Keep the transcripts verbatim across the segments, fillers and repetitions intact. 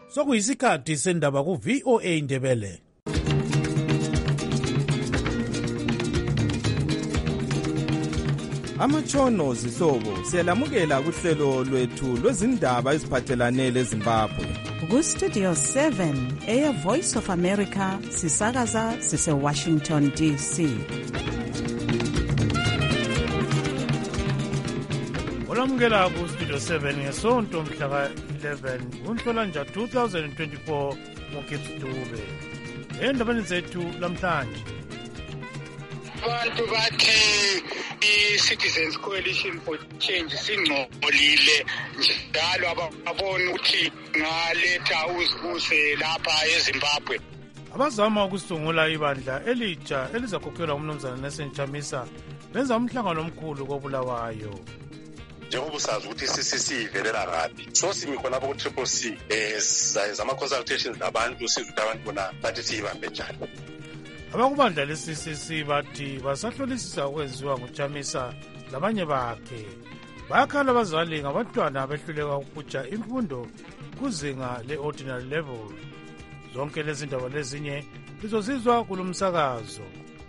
Sokuyisikhathi sendaba ku V O A Ndebele. Amatshono zihlobo siyalamukela kuhlelo lwethu lwezindaba eziphathelane leZimbabwe. Ku Studio seven eya Voice of America sisakaza sise Washington D C. Olamukela ku Studio seven ngesonto mhla ka eleven kuNhlolanja two thousand twenty-four ngoKipstube. Endabeni zethu lamhlanje. Abantu bathi i-Citizens Coalition for Change singcolile njalo ababona ukuthi ngaletha uzibuse lapha eZimbabwe. Abazama ukusungula ibandla elitsha elizakhokhelwa umnumzana Nelson Chamisa benza umhlangano omkhulu koBulawayo. Njengoba usazi ukuthi i-C C C ivelela kabi, so simi khonapho ku-Triple C eh sizama consultations nabantu sizwe ukuthi abantu bona bathi siyibambe njani. Abakubandla le-C C C bathi basahlolisisa okwenziwa nguChamisa labanye bakhe. Bayakhala abazali ngabantwana abehluleka ukuputsha imfundo kuzinga le-ordinary level. Zonke lezi ndaba lezinye lizozizwa kulo msakazo.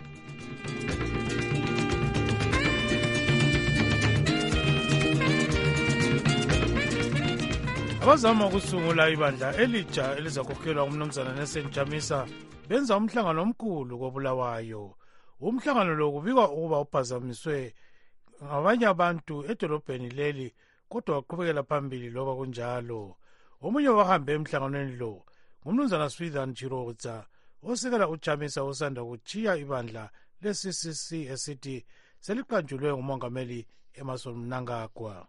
Abazama ukusungula ibandla elitsha elizakhokhelwa umnumzana Nelson Chamisa benza umhlangano omkhulu koBulawayo. Umhlangano lo kubikwa ukuba uphazamiswe ngabanye abantu edolobheni leli, kodwa waqhubekela phambili loba kunjalo. Omunye wahambe emhlanganweni lo ngumnumzana Swithan Chirodza osekela uChamisa osanda kuchiya ibandla le-C C C esithi seliqanjulwe ngumongameli Emmerson Mnangagwa.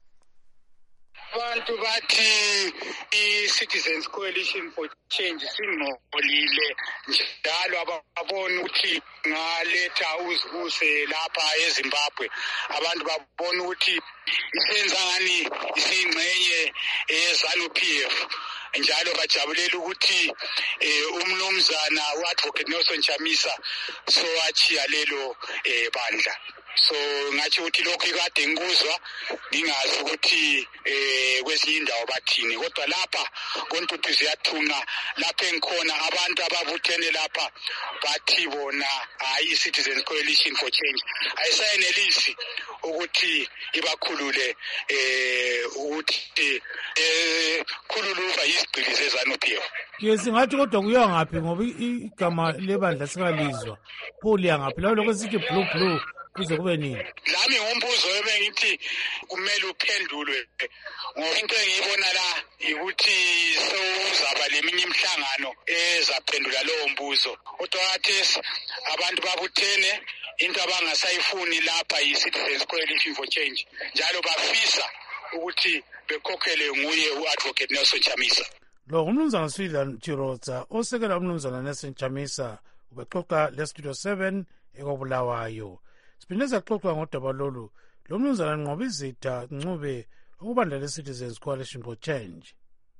Abantu bathi i-Citizens Coalition for Change singcolile njalo ababona ukuthi ngaletha uzibuse lapha eZimbabwe. Abantu babona ukuthi isenza ngani isingxenye ye-ZANU-P F njalo bajabulela ukuthi umnumzana u-Advocate Nelson Chamisa so achiya lelo bandla. So ngathi ukuthi lokho ikade ngikuzwa ngingazi ukuthi eh kwezinye indawo bathini, kodwa lapha kontuthu ziyathunqa lapha engikhona abantu ababuthene lapha bathi bona hayi i-Citizens Coalition for Change ayisayenelisi ukuthi ibakhulule eh ukuthi eh khululuva isigcili zeZANU-P F. Ke singathi kodwa kuya ngaphi ngoba igama lebandla sikalizwa. Pho liya ngaphi lawo lokho sithi blue blue kuze kube nini? Lami ngombuzo ebengithi kumele uphendulwe ngoba into engiyibona la ukuthi sowuzaba leminye imihlangano ezaphendula lowo mbuzo. Kodwa kathesi abantu babuthene into abangasayifuni lapha yi-Citizens Coalition for Change njalo bafisa ukuthi bekhokhele nguye u-Advocate Nelson Chamisa. Lo umnumzana Swithan Chirodza osekela umnumzana Nelson Chamisa ubexoxa le-Studio seven ekoBulawayo. Siphinde saxoxa ngodaba lolu lo mnumzana Nqobizitha Ncube ukubandla le-Citizens Coalition for Change.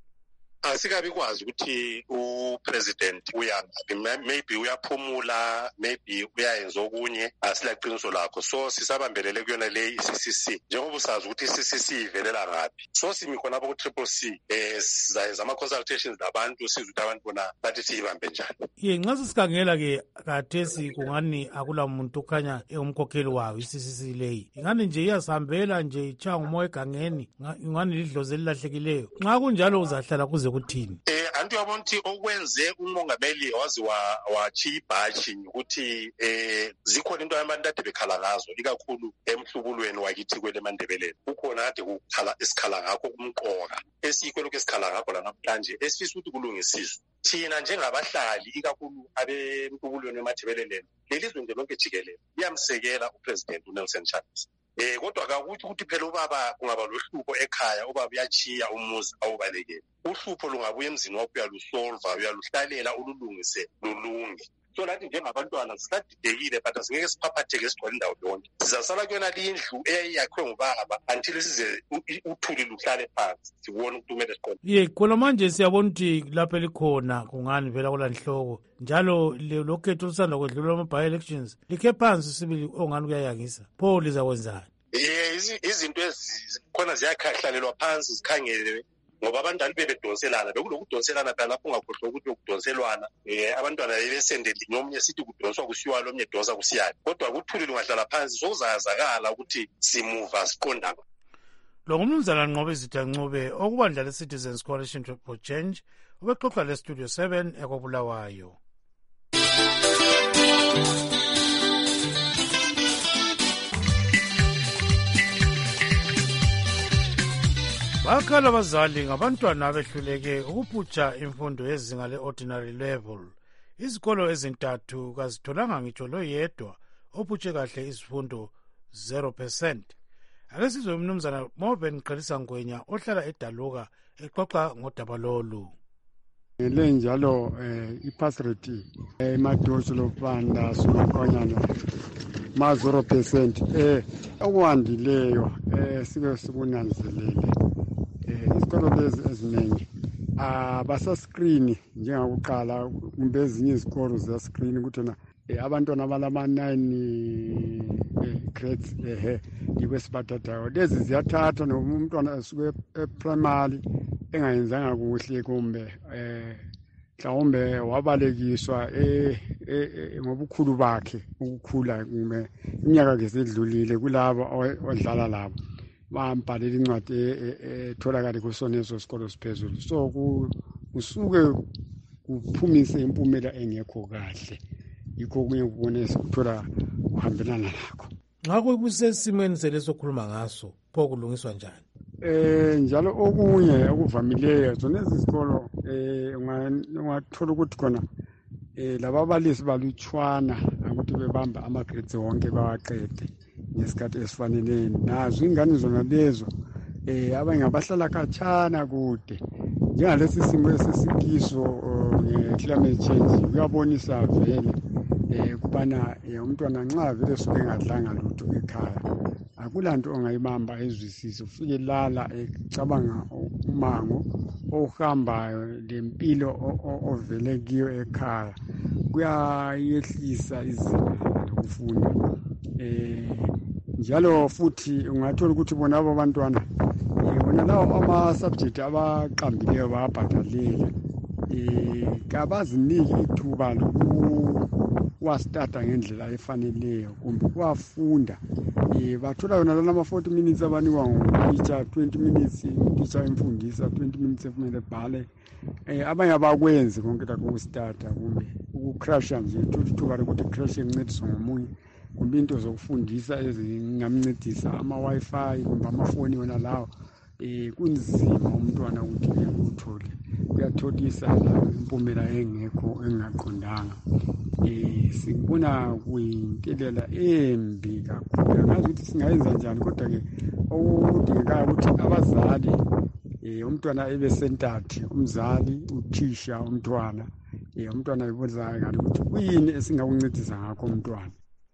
Asikabi kwazi ukuthi upresident uyangaphi, maybe uyaphumula, maybe uyayenza okunye, asilaqiniso lakho. So sisabambelele kuyona le i-C C C njengoba usazi ukuthi i-C C C ivelela ngaphi. So simi khonapho ku-Triple C eh sizayenza ama-consultations nabantu sizwe ukuthi abantu bona bathi siyibambe njani. Ye nxa sikhangela ke kathesi kungani akula muntu okhanya engumkhokheli wayo i-C C C leyi. Ingani nje iyasihambela nje ichaya ngumoya egangeni, ingani lidlozi elilahlekileyo. Nxa kunjalo uzahlala kuze kuthini? Eh antu yabona ukuthi okwenze umongameli wazi wa wachiya ibhashi ukuthi eh zikhona into abantu ade bekhala ngazo ikakhulu emhlubulweni wakithi kwele Mandebeleni. Ukhona ade ukukhala isikhala ngakho kumqoka esikho lokho esikhala ngakho la namhlanje esifisa ukuthi kulungisiswe. Thina njengabahlali ikakhulu abemhlubulweni eMandebeleni lelizwe nje lonke jikelele liyamsekela upresident uNelson Chamisa. Eh kodwa akakuthi ukuthi phela ubaba kungaba lohlupho ekhaya, ubaba uyachiya umuzi awubalekele. Uhlupho lungabuya emzini wakho uyalusolva, uyaluhlalela ululungise lulunge. So lathi njengabantwana sisadidekile but asingeke siphaphatheke sigcwele indawo yonke. Sizasala kuyona lindlu eyakhwe ngubaba until size uthuli luhlale phansi sibone ukuthi kumele siqonde. Ye khona manje siyabona ukuthi lapha elikhona kungani vela kula nhloko njalo lokhetho lusanda kwedlula ama-by elections likhe phansi sibili ongani kuyayangisa. Pho lizakwenzani? Eh izinto ezikhona ziyakhahlalelwa phansi zikhangelwe ngoba abantwana bebedonselana bekulokudonselana phela lapho ungakhohlwa ukuthi ukudonselwana eh abantwana bebesendele omunye sithi kudonswa kusiwa lo omunye donsa kusiyana kodwa kuthuli lungahlala phansi sokuzazakala ukuthi simuva siqonda. Lo ngumnumzana Nqobe Zitancube okubandla le-Citizens Coalition for Change ubexoxa le-Studio seven ekobulawayo. Bakhala abazali ngabantwana abehluleke ukuphutsha imfundo yezinga le-ordinary level. Izikolo ezintathu kazitholanga ngitsho loyedwa ophutshe kahle izifundo zero percent. Ake sizwe umnumzana Moben Qhelisa Ngwenya ohlala eDaluka exoxa ngodaba lolu. Le njalo eh ipass rate emadosi lopanda sumakonyana ma zero percent eh okwandileyo eh sike sikunanzelele eh isikolo lezi eziningi abasa screen njengakuqala kumbe ezinye izikolo za screen ukuthi na abantwana abalama nine grades ehe ikwesibathathayo lezi ziyathatha noma umntwana asuke eprimary engayenzanga kuhle kumbe eh mhlawumbe wabalekiswa eh ngobukhulu bakhe ukukhula kumbe iminyaka kesedlulile kulabo odlala labo bambhalela incwadi etholakala kusoneso sikolo siphezulu so kusuke kuphumise impumela engekho kahle yikho kunye kubone sikuthola kuhambelana nakho. Ngakho kusesimweni seleso khuluma ngaso pho kulungiswa njani? Eh njalo okunye okuvamileyo zona izikolo eh ungathola ukuthi khona eh lababalisi balutshwana ukuthi bebamba ama grades wonke bawaqede ngesikhathi esifanele nazo ingane zona lezo eh abanye abahlala khatshana kude njengalesi simo esisikiso nge-climate change kuyabonisa vele eh kubana umntwana nxa vele suke engadlanga lutho ekhaya akulanto ongayibamba ezwisisa ufike lala ecabanga umango ohambayo lempilo ovele kiyo ekhaya kuyayehlisa izinga lokufunda eh njalo futhi ungathola ukuthi bona abo bantwana bona lawo ama subject abaqambileyo bayabhadalela eh kabaziniki ithuba loku wastarta ngendlela efaneleyo kumbe kwafunda eh bathola yona lama forty minutes abanikwa ngutitsha twenty minutes utitsha imfundisa twenty minutes ekumele bhale eh abanye abakwenzi konke lokho kustarta kumbe ukucrasha nje tuthuka ukuthi crash encediswa ngomunye kumbe into zokufundisa ezingamncedisa ama wifi kumbe amafoni wona lawo eh kunzima umntwana ukuthi ukuthole kuyatholisa impumela engekho engaqondanga eh sibona kuyintelela embi kakhulu ngazi ukuthi singayenza njani kodwa ke okudingeka ukuthi abazali eh umntwana ebe centered umzali uthisha umntwana eh umntwana ebonza ngathi ukuthi kuyini esingakuncedisa ngakho umntwana.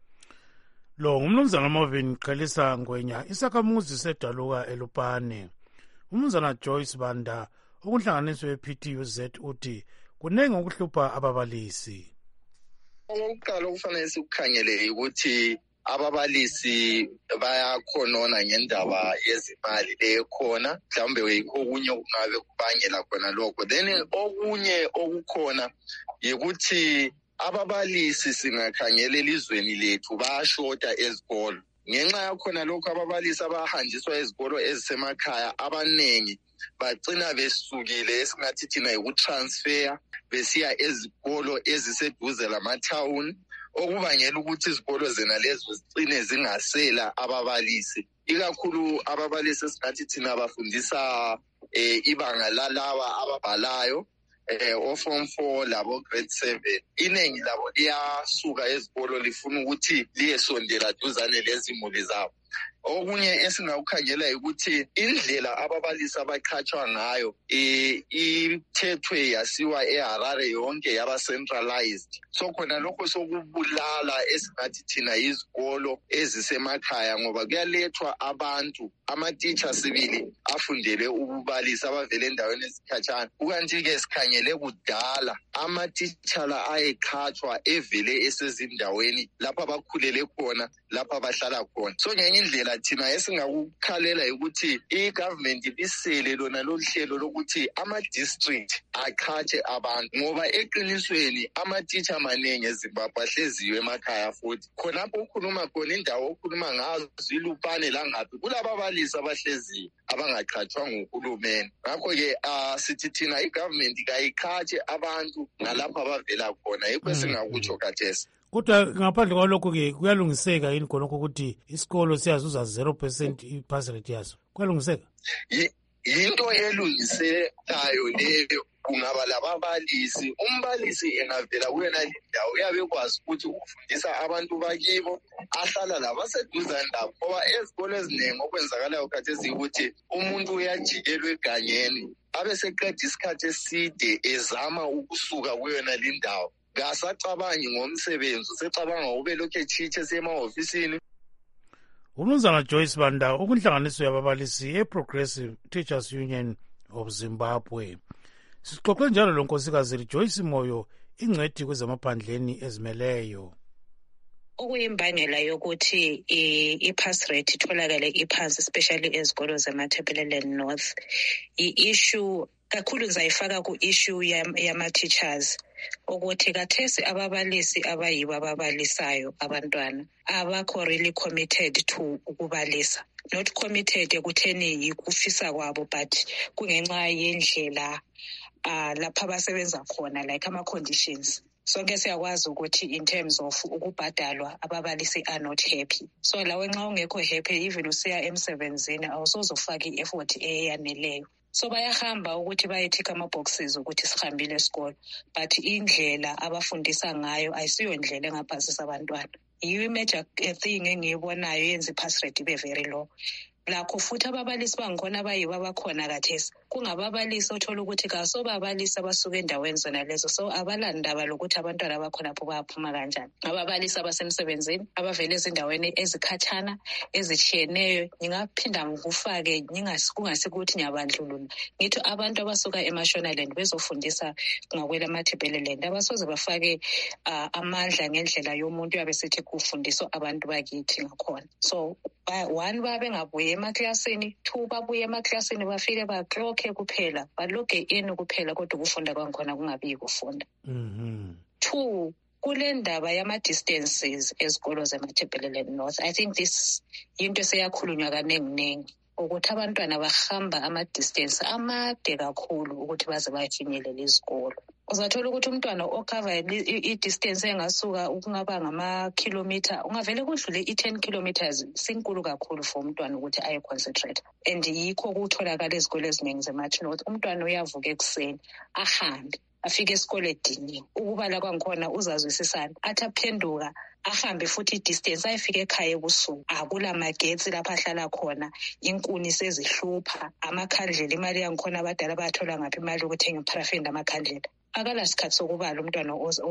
Lo ngumnumzana Movin Qhelisa Ngwenya isakhamuzi seDaluka eLupane. Umnumzana Joyce Banda okunhlanganiswe we-P T U Z uthi kunenge ukuhlupha ababalisi. Okokuqala okufanele sikukhangele ukuthi ababalisi bayakhonona ngendaba yezimali lekhona mhlawumbe yikho okunye kungabe kubangela khona lokho. Then okunye okukhona yikuthi ababalisi singakhangela elizweni lethu bayashota ezikolo. Ngenxa yakhona lokho ababalisi abahanjiswa ezikolo ezisemakhaya abanengi bagcina besukile esingathi thina yikutransfer besiya ezikolo eziseduze lama-town okubangela ukuthi izikolo zena lezo zicine zingasela ababalisi ikakhulu ababalisi esingathi thina bafundisa eh, ibanga lalaba ababhalayo eh o form four labo grade seven iningi labo liyasuka ezikolo lifuna ukuthi liyesondela duzane lezimuli zabo. Okunye esingawukhangela ukuthi indlela ababalisi abaqhatshwa ngayo eh ithethwe yasiwa eHarare yonke yaba centralized. So khona lokho sokubulala esingathi thina izikolo ezisemakhaya ngoba kuyalethwa abantu ama-teacher sibili afundele ukubalisa abavele endaweni ezikhatshana. Ukanti ke sikhangele kudala ama-teacher la ayeqhatshwa evele esezindaweni lapha bakhulele khona lapha bahlala khona. So ngenye indlela indlela thina esingakukhalela ukuthi i-government ibisele lona lohlelo lokuthi ama-district aqhatshe abantu ngoba eqinisweni ama-teacher amaningi eZimbabwe ahleziyo emakhaya futhi khonapho ukhuluma khona indawo okhuluma ngazo ilupane langaphi kulaba abalisi abahleziyo abangaqhatshwa nguhulumeni. Ngakho-ke um sithi thina i-government kayiqhatshe abantu nalapho abavela khona yikho esingakutsho khathesi. Kodwa ngaphandle kwalokho-ke kuyalungiseka yini khonokho ukuthi isikolo siyazuza zero percent i-pass rate yaso kuyalungiseka? Yinto elungisekayo leyo. Kungaba lababalisi umbalisi engavela kuyona lindawo uyabe ekwazi ukuthi ukufundisa abantu bakibo ahlala labaseduzane labo ngoba ezikolo eziningi okwenzakalayo khathesi ukuthi umuntu uyajikelwa egangeni abe seqeda isikhathi eside ezama ukusuka kuyona lindawo kasacabangi ngomsebenzi usecabanga ube lokhu etshintshe esema-ofisini. Umnumzana Joyce Banda ukunhlanganiso yababalisi e-Progressive Teachers Union of Zimbabwe. Sixoxe njalo lo nkosikazi Joyce Moyo ingcedi kwezamaphandleni ezimeleyo. Okuyimbangela yokuthi i-pass rate itholakale iphansi especially ezikolo zemaThebelele North i-issue kakhulu ngizayifaka ku-issue yama-teachers ukuthi kathesi ababalisi abayibo ababalisayo abantwana abakho really committed to ukubalisa, not committed ekutheni yikufisa kwabo but kungenxa yendlela uh, lapha abasebenza khona like ama-conditions. Sonke siyakwazi ukuthi in terms of ukubhadalwa ababalisi are not happy. So lawe nxa ungekho happy even usiya emsebenzini awusozofaka i-effort eyaneleyo. So bayahamba ukuthi bayethika ama-boxes ukuthi sihambile esikolo but indlela abafundisa ngayo ayisiyo indlela engaphasisa abantwana. Yiyo imajor thing engiyibonayo yenza i-pass rate ibe very low. Lakho futhi ababalisi bangikhona abayibo abakhona kathesi kungababalisi othola ukuthi kasobabalisi abasuka endaweni zona lezo so abalandaba lokuthi abantwana bakhonapho bayaphuma kanjani. Ababalisi abasemsebenzini abavela ezindaweni ezikhathana ezitshiyeneyo ngingaphinda ngikufake kungasikuthi ngiyabandlulula ngithi abantu abasuka eMashonaland bezofundisa ngakwela maThebeleland abasoze bafake uh, amandla ngendlela yomuntu yabe sithi kufundiswa abantu bakithi ngakhona. So one babe ngabuye emaklasini, two babuye emaklasini bafike baclock kuphela baloge in kuphela kodwa ukufunda kwangikhona kungabi kufunda. Mhm. Two kule ndaba yama-distances ezikolo zemaThebelele North, I think this yinto seyakhulunywa kaningi ukuthi abantwana bahamba ama-distance amade kakhulu ukuthi baze bafinyelele izikolo. Uzathola ukuthi umntwana ocover i-distance engasuka ukungaba ngama-kilometer ungavele kudlule i-ten kilometers sinkulu kakhulu for umntwana ukuthi aye-concentrate. And yikho kutholakala ezikolo eziningi zema-North North umntwana uyavuka ekuseni ahambe afike esikole ediniwe ukubala kwangikhona uzazwisisana athi aphenduka ahambe futhi i-distance ayifike ekhaya ebusuku akula magetsi lapha ahlala khona inkuni sezihlupha amakhandlela imali yangikhona abadala bayathola ngaphi imali ukuthenga iparafini amakhandlela akala sikhathi sokubala umntwana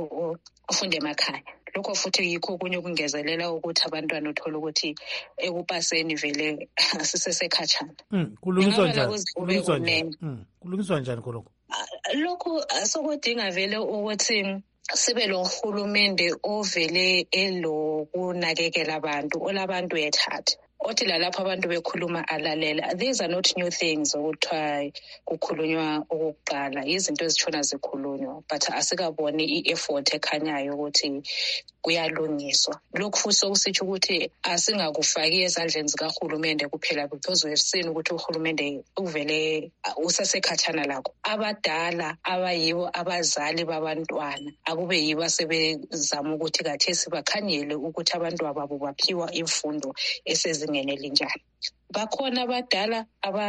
ofunde emakhaya. Lokho futhi yikho kunye ukungezelela ukuthi abantwana uthola ukuthi ekupaseni vele sisesekhatshana. Mm, kulungiswa njani? Kulungiswa njani? Mm, kulungiswa njani khonokho? Lokhu sokudinga vele ukuthi sibe lo hulumende ovele elokunakekela abantu olabantu ethatha othi lalapho abantu bekhuluma alalela. These are not new things okuthiwa kukhulunywa okuqala izinto ezitshona zikhulunywa but asikaboni i-effort ekhanyayo ukuthi kuyalungiswa. Lokhu futhi sokusitsho ukuthi asingakufaki ezandleni zikahulumende kuphela because we've seen ukuthi uhulumende uvele usasekhatshana lakho. Abadala abayibo abazali babantwana akube yibo asebezama ukuthi kathesi bakhanyele ukuthi abantu ababo baphiwa imfundo esezingeni elinjani. Bakhona abadala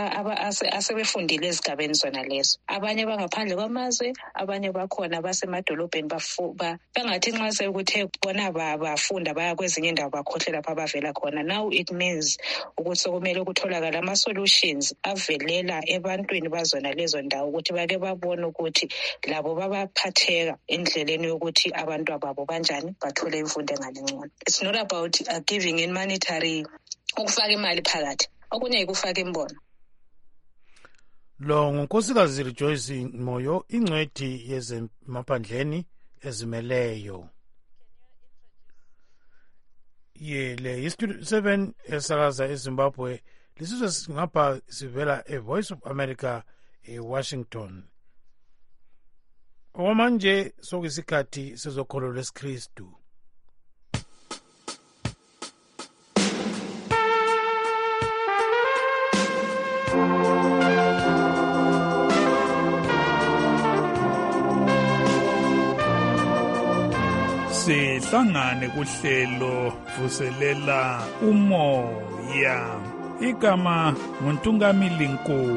asebefundile ezigabeni zona lezo, abanye bangaphandle kwamazwe, abanye bakhona basemadolobheni bangathi nxa sekuthe bona bafunda baya kwezinye indawo bakhohlela lapha abavela khona. Now it means ukuthi sokumele ukutholakala ama-solutions avelela ebantwini bazona lezo ndawo ukuthi bake babone ukuthi labo babaphatheka endleleni yokuthi abantu ababo kanjani bathole imfundo engangcono. It's not about uh, giving in monetary ukufaka imali phakathi okunye ikufaka imbono. Lo ngunkosikazi Joyce Moyo ingcwedi yezemaphandleni ezimeleyo. ye le istudio seven esakaza eZimbabwe lisizwe ngapha sivela eVoice of America eWashington. Okwamanje sokuyisikhathi sezokholo lwesikristu. Sihlangane kuhlelo vuselela umoya. Igama nguNtungamili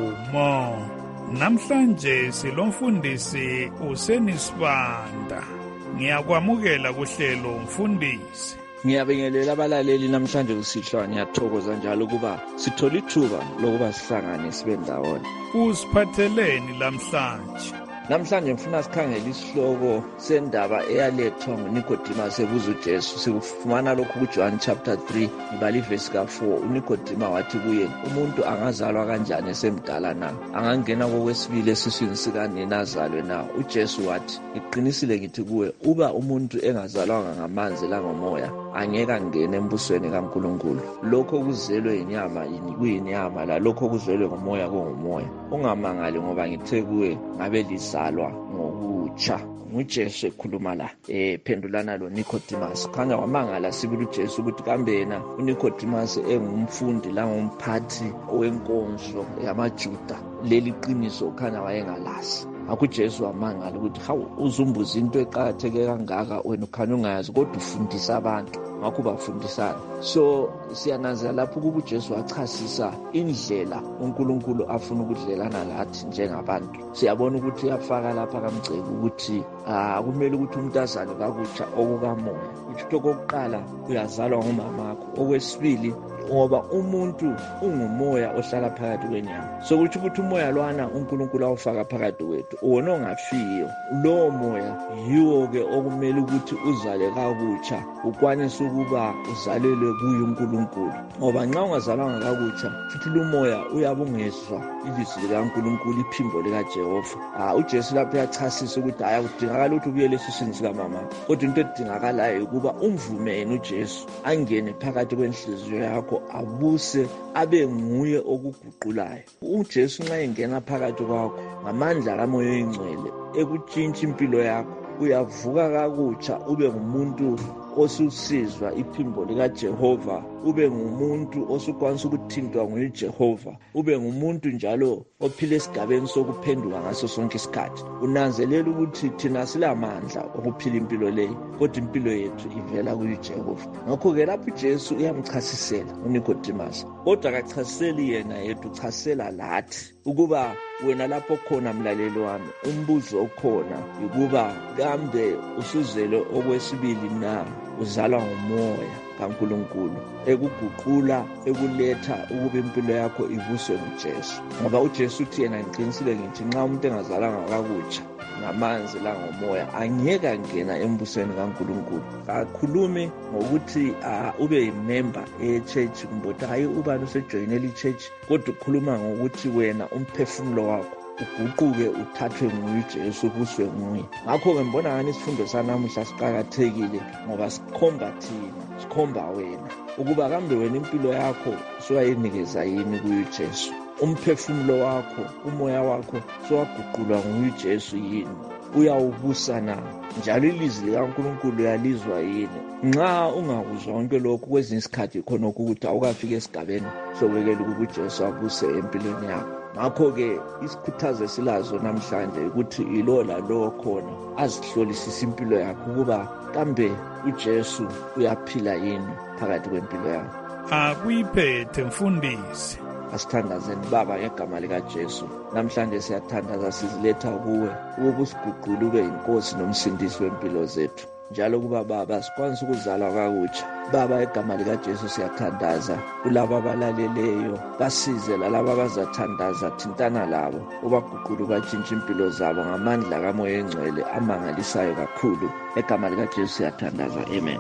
Nkomo. Namhlanje silomfundisi uSenisibanda. Ngiyakwamukela kuhlelo mfundisi. Ngiyabingelela abalaleli namhlanje kusihlwa ngiyathokoza njalo ukuba sithola ithuba lokuba sihlangane sibe ndawonye. Usiphatheleni namhlanje? Namhlanje ngifuna sikhangele isihloko sendaba eyalethwa nguNicodemus ebuza uJesu. Sikufumana lokhu kuJohn chapter three ibali verse ka four. uNicodemus wathi kuye, umuntu angazalwa kanjani esemdala na? Angangena kokwesibili esiswini sikanina azalwe na? UJesu wathi, ngiqinisile ngithi kuwe, uba umuntu engazalwanga ngamanzi langomoya angeke angene embusweni kaNkulunkulu. Lokho kuzelwe inyama yini kuyinyama, la lokho kuzelwe ngomoya kungumoya. Ungamangali ngoba ngithe kuwe ngabe lizalwa ngokutsha. nguJesu ekhuluma la eh pendulana lo Nicodemus. Khanya wamangala sibili uJesu ukuthi kambe yena uNicodemus engumfundi la ngomphathi owenkonzo yamaJuda leli qiniso khanya wayengalazi. AkuJesu wamangala ukuthi hawu uzumbuza into eqhatheke kangaka wena ukhanya ungayazi kodwa ufundisa abantu. Ngakho bafundisana. So siyananzela lapho ukuthi uJesu wachasisa indlela uNkulunkulu afuna ukudlelana lathi njengabantu. Siyabona ukuthi uyafaka lapha kamgceke ukuthi ah kumele ukuthi umuntu azalwe kakutsha okukamoya. Ukuthi okokuqala uyazalwa ngumamakho. Okwesibili ngoba umuntu ungumoya ohlala phakathi kwenyama. So kuthi ukuthi umoya lwana uNkulunkulu awufaka phakathi kwethu wona ongafiyo. Lo moya yiwo ke okumele ukuthi uzale kakutsha ukwanise ukuba uzalelwe kuye uNkulunkulu. Ngoba nxa ungazalwanga kakutsha futhi lo moya uyabungezwa ilizwi likaNkulunkulu iphimbo likaJehova. Ah uJesu lapho uyachasisa ukuthi haya kudingakala ukuthi ubuyele esiswini sikaMama. Kodwa into edingakalayo ukuba umvume yena uJesu angene phakathi kwenhliziyo yakho abuse abe nguye okuguqulayo. uJesu nxa engena phakathi kwakho ngamandla kaMoya oNgcwele ekutshintsha impilo yakho uyavuka kakutsha ube ngumuntu osusizwa iphimbo likaJehova, ube ngumuntu osukwanisa ukuthintwa nguJehova, ube ngumuntu njalo ophila esigabeni sokuphenduka ngaso sonke isikhathi. Unanzelela ukuthi thina silamandla okuphila impilo leyo kodwa impilo yethu ivela kuJehova. Ngakho ke lapho uJesu uyamchasisela uNicodemus, kodwa akachasiseli yena yedwa, uchasisela lathi ukuba wena lapho khona mlaleli wami umbuzo okhona ukuba kambe usuzele okwesibili na uzalwa ngumoya kaNkulunkulu ekuguqula ekuletha ukuba impilo yakho ivuswe nguJesu. Ngoba uJesu uthi yena ngiqinisile ngithi nxa umuntu engazalanga kakutsha ngamanzi la ngomoya angeke angena embusweni kaNkulunkulu. Akhulume ngokuthi uh, ube yimember e-church kumbe hayi uba usejoyinele i-church, kodwa ukhuluma ngokuthi wena umphefumulo wakho uguquke uthathwe nguJesu kuswe nguye. Ngakho ke ngibona ngani isifundo sanamuhla siqhakathekile ngoba sikhomba thina, sikhomba wena ukuba kambe wena impilo yakho sowayinikeza yini kuJesu. Umphefumulo wakho, umoya wakho sowaguqulwa nguJesu yini? Uyawubusa na? Njalo ilizwi likaNkulunkulu uyalizwa yini? Nxa ungakuzwa konke lokhu kwezinye isikhathi khona ukuthi awukafika esigabeni sobekela ukuthi uJesu abuse empilweni yakho. Ngakho ke isikhuthazo silazo namhlanje ukuthi ilo la lo khona azihlolisise impilo yakho ukuba kambe uJesu uyaphila yini phakathi kwempilo yakho. Akuyiphethe mfundisi. Asithandazeni Baba ngegama likaJesu. Namhlanje siyathandaza siziletha kuwe ukuba usiguqule ube inkosi nomsindisi wempilo zethu. Njalo kuba Baba sikwanisa ukuzalwa kakutsha. Baba egama likaJesu siyathandaza kulabo abalaleleyo, basize lalabo abazathandaza, thintana labo ubaguqule ubatshintshe impilo zabo ngamandla kaMoya oNgcwele amangalisayo kakhulu. Egama likaJesu siyathandaza. Amen.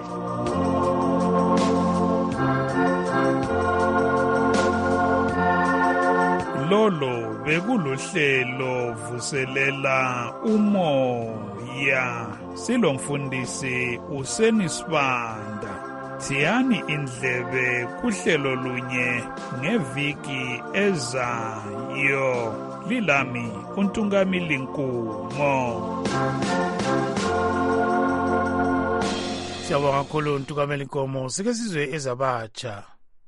Lolo bekuluhlelo vuselela umoya. Silomfundisi uSenisibanda. thiyani indlebe kuhlelo lunye ngeviki ezayo. Lilami uNtungamili Nkumo. Siyabonga kakhulu uNtungamili Nkumo. Sike sizwe ezabatsha.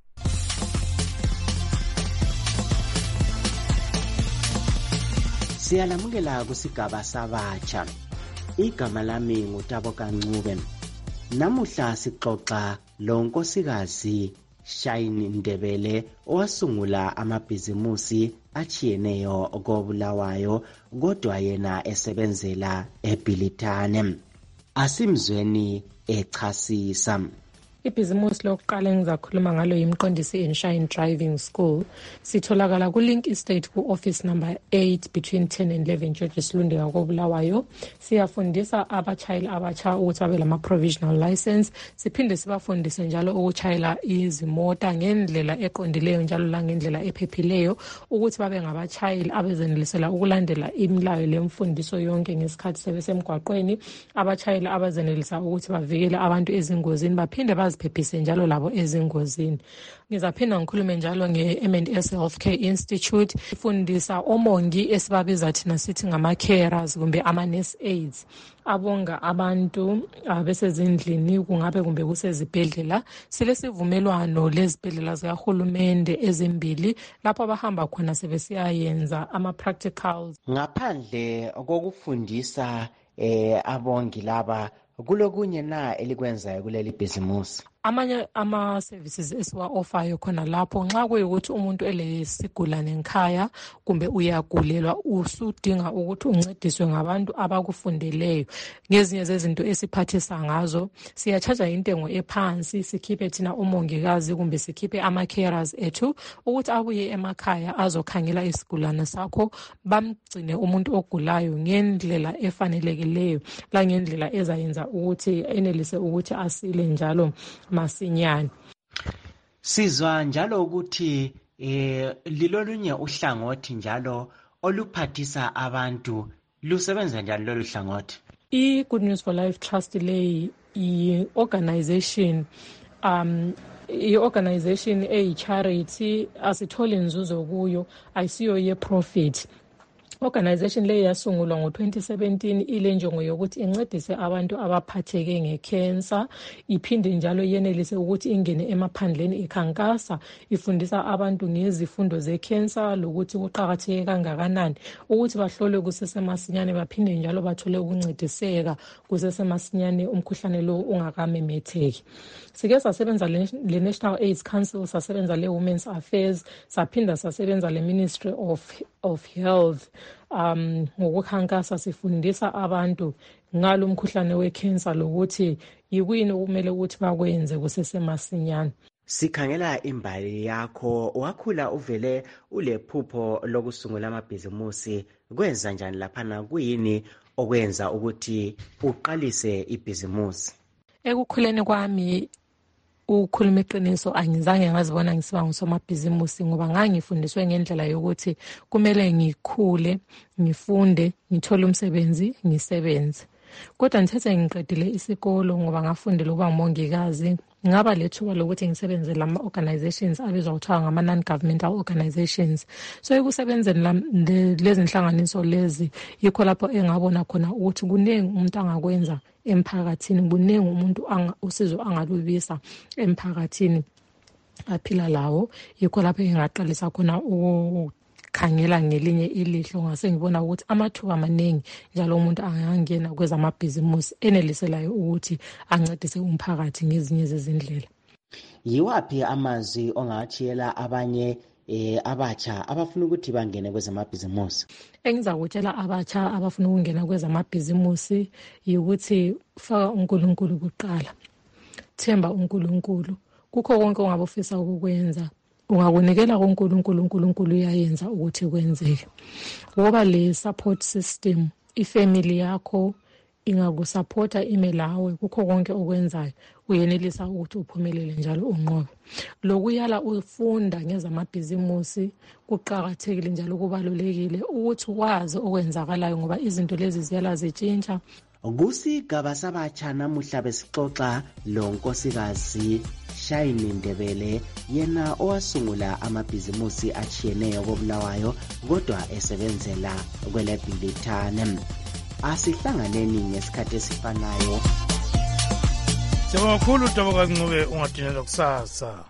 Siyalamukela kusigaba sabatsha. Igama lami nguTabo Kancube. Namuhla sixoxa lo nkosikazi Shine Ndebele owasungula amabhizimusi achiyeneyo koBulawayo kodwa yena esebenzela eBhilitane. Asimzweni echasisa. Ibhizimusi lokuqala engizakhuluma ngalo yimqondisi in Shine Driving School. Sitholakala ku Link Estate ku office number eight between ten and eleven Georges Lunde koBulawayo. Siyafundisa abachayeli abatsha ukuthi babe lama provisional license. Siphinde sibafundise njalo ukuchayela izimota ngendlela eqondileyo njalo la ngendlela ephephileyo ukuthi babe ngabachayeli abezenelisela ukulandela imilayo lemfundiso yonke ngesikhathi sebesemgwaqweni. Abachayeli abezenelisa ukuthi bavikele abantu ezingozini baphinde baziphephise njalo labo ezingozini. Ngizaphinda ngikhulume njalo nge-M and S Healthcare Institute. Ifundisa omongi esibabiza thina sithi ngama-carers kumbe ama-nurse aides abonga abantu besezindlini kungabe kumbe kusezibhedlela. Silesivumelwano lezibhedlela zikahulumende ezimbili lapho abahamba khona sebesiyayenza ama-practicals. Ngaphandle kokufundisa eh, abongi laba kulokunye na elikwenzayo kuleli bhizimusi? Amanye ama-services esiwa-ofayo khona lapho nxa kuyikuthi umuntu elesigulane nkhaya kumbe uyagulelwa usudinga ukuthi uncediswe ngabantu abakufundeleyo ngezinye zezinto esiphathisa ngazo, siyatshaja intengo ephansi, sikhiphe thina umongikazi kumbe sikhiphe ama-carers ethu ukuthi abuye emakhaya azokhangela isigulane sakho, bamgcine umuntu ogulayo ngendlela efanelekileyo la ngendlela ezayenza ukuthi enelise ukuthi asile njalo masinyane. Sizwa njalo ukuthi eh lilolunye uhlangothi njalo oluphathisa abantu, lusebenza njalo lolu hlangothi? I Good News for Life Trust leyi i organization um i-organization eyi-charity, asitholi nzuzo kuyo, ayisiyo ye-profit. Organization leyi yasungulwa ngo twenty seventeen ile njongo yokuthi incedise abantu abaphatheke ngecancer, iphinde njalo yenelise ukuthi ingene emaphandleni ikhankasa ifundisa abantu ngezifundo zecancer lokuthi kuqakatheke kangakanani ukuthi bahlolwe kusesemasinyane baphinde njalo bathole ukuncediseka kusesemasinyane umkhuhlane lo ungakamemetheki. Sike sasebenza le National AIDS Council, sasebenza le Women's Affairs, saphinda sasebenza le Ministry of of Health. Um ngokukhankasa sifundisa abantu ngalo umkhuhlane wecancer lokuthi yikuyini okumele ukuthi bakwenze kusesemasinyane. Sikhangela imbali yakho, wakhula uvele ulephupho lokusungula amabhizimusi. Kwenza njani laphana, kuyini okwenza ukuthi uqalise ibhizimusi? Ekukhuleni kwami ukhuluma iqiniso angizange ngazibona ngisiba ngusomabhizimusi ngoba ngangifundiswe ngendlela yokuthi kumele ngikhule, ngifunde, ngithole umsebenzi, ngisebenze. Kodwa ngithethe ngiqedile isikolo ngoba ngafundela ukuba ngumongikazi, ngaba lethuba lokuthi ngisebenze lama organizations abizwa kuthiwa ngama non-governmental organizations. So ekusebenzeni lezi nhlanganiso lezi yikho lapho engabona khona ukuthi kuningi umuntu angakwenza emphakathini, kuningi umuntu usizo angalubisa emphakathini aphila lawo. Yikho lapho engaqalisa khona ukukhangela ngelinye ilihlo, ngase ngibona ukuthi amathuba amaningi njalo umuntu angangena kwezamabhizimusi eneliselayo ukuthi ancedise umphakathi ngezinye zezindlela. Yiwaphi amazwi ongawatshiyela abanye eh abatsha abafuna ukuthi bangene kwezamabhizimusi? Engizakutshela abatsha abafuna ukungena kwezamabhizimusi yikuthi faka uNkulunkulu kuqala, themba uNkulunkulu. Kukho konke ongabofisa ukukwenza, ungakunikela kuNkulunkulu, uNkulunkulu uyayenza ukuthi kwenzeke. Ngoba le support system, ifamily yakho ingakusupporta ime lawe kukho konke okwenzayo, uyenelisa ukuthi uphumelele njalo unqobe. Lokuyala ufunda ngezamabhizimusi kuqakathekile njalo kubalulekile ukuthi wazi okwenzakalayo ngoba izinto lezi ziyala zitshintsha. Kusigaba sabatsha namuhla besixoxa lo nkosikazi Shine Ndebele, yena owasungula amabhizimusi achiyeneyo koBulawayo kodwa esebenzela kweleBhilitane. Asihlanganeni ngesikhathi esifanayo. Sibonga kakhulu Dabuka Ncube, ungadinela kusasa.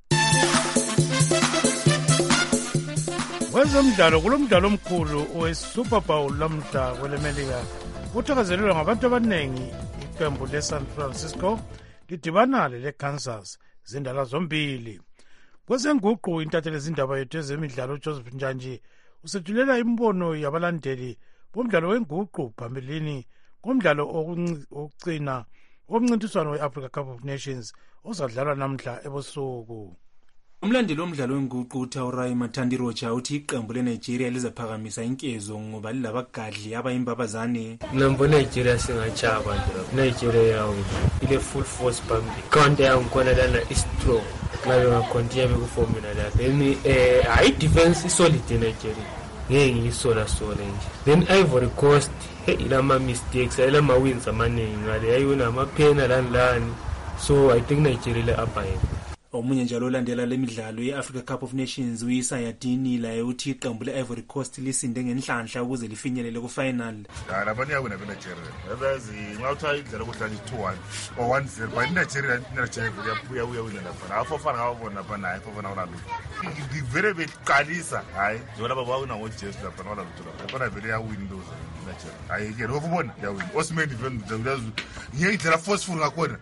Kwezemidlalo kulomdlalo omkhulu owe-Super Bowl lamhla kwelemelika uthakazelelwa ngabantu abanengi. Iqembu le-San Francisco lidibana lele-Kansas zindala zombili. Kwezenguqu intatheli zindaba yethu ezemidlalo uJoseph Njanji usethulela imbono yabalandeli bomdlalo wenguqu phambilini komdlalo okucina omncintiswano we-Africa Cup of Nations ozadlalwa namhla ebusuku. Umlandeli womdlalo wenguqu uTaurai Mathandi Rocha uthi iqembu leNigeria lizaphakamisa inkezo ngoba lilabagadli abayimbabazane. Nambo Nigeria singachaba nje. Nigeria yawo ile full force phambili. Konke yangikhona lana i-strong. Ngabe ngakontiya bekuformula la. Then eh high defense solid Nigeria. Ngeke ngisola sola nje. Then Ivory Coast ilama mistakes, ilama wins amaningi ngale yayona amaphena lani lani. So I think Nigeria abaye. Omunye njalo olandela lemidlalo ye-Africa Cup of Nations uYesaya Dini laye uthi iqembu le-Ivory Coast lisinde ngenhlanhla ukuze lifinyelele ku-final. Ya labani yakuna beNigeria. Yazi ngawutha idlala kuhlanje two one or one zero but Nigeria Nigeria uyabuya uya wina lapha. Afofana ngabona lapha naye afofana wona lo. Ngivele beqalisa hayi njengoba baba wina ngoJesu lapha wona lo lapha. Bona vele ya win those Nigeria. Hayi ke lokubona ya win. Osman vele ngiyidlala forceful ngakhona.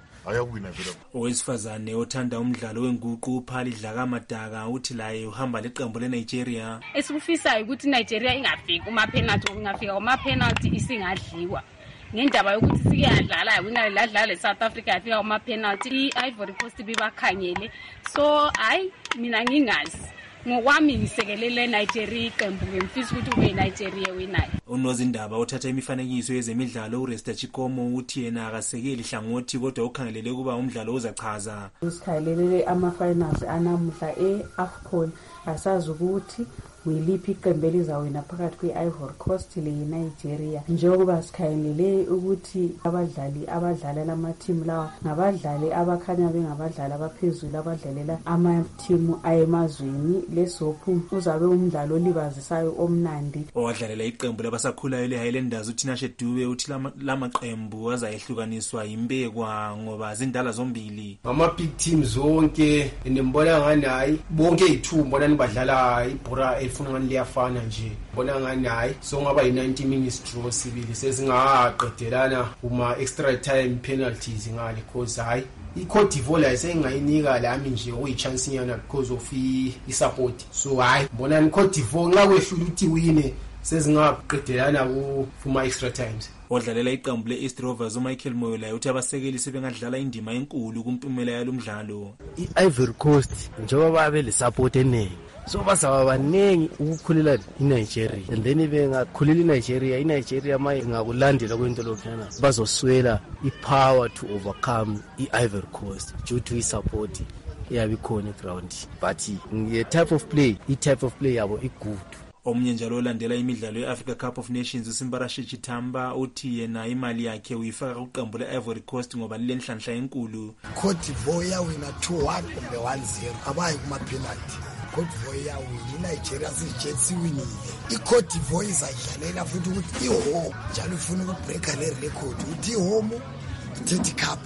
Owesifazane othanda umdlalo wenguqu uPhali Dlakamadaka uthi laye uhamba leqembu leNigeria. Esikufisayo ukuthi Nigeria ingafiki kuma penalty okungafika kuma penalty isingadliwa. Ngendaba yokuthi sike yadlala wina ladlala leSouth Africa yafika kuma penalty iIvory Coast bibakhanyele. So hayi mina ngingazi. Ngokwami ngisekelele Nigeria iqembu ngimfisa ukuthi kube Nigeria winayo. Unozindaba uthatha imifanekiso yezemidlalo uResta Chikomo uthi yena akasekeli hlangothi kodwa ukhangelele kuba umdlalo uzachaza. Usikhalelele ama finals anamuhla eAfcon asazi ukuthi uyiliphi iqembu elizawina phakathi kweIvory Coast leNigeria. Njengoba sikhalelele ukuthi abadlali abadlala lama team lawa ngabadlali abakhanya bengabadlali abaphezulu abadlalela ama team ayemazweni lesophu uzabe umdlalo olibazisayo omnandi. Owadlalela iqembu labasakhulayo leHighlanders uTinashe Dube uthi lamaqembu azayehlukaniswa imbekwa ngoba zindala zombili. Ama big teams zonke ndimbona ngani hayi bonke ithumba nani badlala ibhora efuna ngani liyafana nje. Bona ngani hayi so ngaba yi-ninety minutes draw sibili sesingaqedelana uma extra time penalties ngale cause hayi iCote d'Ivoire sengayinika lami nje oyichance nyana because of isupport. So hayi mbona iCote d'Ivoire nxa kwehlula uthi wine sezingaqedelana ku kuma extra times. Odlalela iqembu le-East Rovers uMichael Moyola uthi abasekeli sebengadlala indima enkulu kumpumela yalomdlalo. iIvory Coast njengoba babe le support eningi so bazaba baningi ukukhulela iNigeria and then bengakhulela iNigeria iNigeria maye ngakulandela kwento lokhana bazoswela ipower to overcome iIvory Coast due to isupport yabe khona ground but the type of play i type of play yabo igood. Omunye njalo olandela imidlalo yeAfrica Cup of Nations uSimbarashe Chitamba uthi yena imali yakhe uyifaka kuqembu leIvory Coast ngoba lilenhlanhla enkulu. Cote d'Ivoire yawina two one kumbe one zero abayi kuma penalty. Cote d'Ivoire yawina Nigeria sijets winile. iCote d'Ivoire izadlalela futhi ukuthi ihome njalo ufuna ukubreaka le record uthi ihome thirty cup.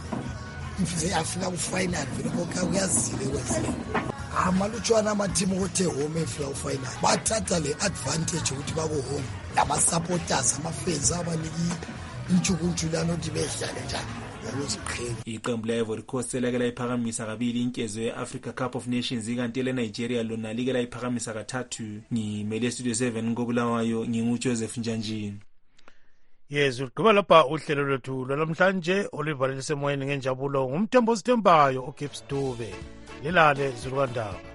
Ifise afika ku final vele konke kuyazile kwesile. Amalutshwana amateam othe home efika ufinal bathatha le advantage ukuthi bako home lama supporters amafans abaniki intshukuntshulano ukuthi behlale njani yaloziqhele. Iqembu leIvory Coast lekela iphakamisa kabili inkezo yeAfrica Cup of Nations kanti leNigeria lona likela iphakamisa kathathu. Ngimele Studio seven koBulawayo nginguJoseph Njanji. Yes, ugqiba lapha uhlelo lwethu lwamhlanje olivalelise moyeni ngenjabulo ngumthembo sithembayo uGibbs Dube. Lelale Zulukwandaba.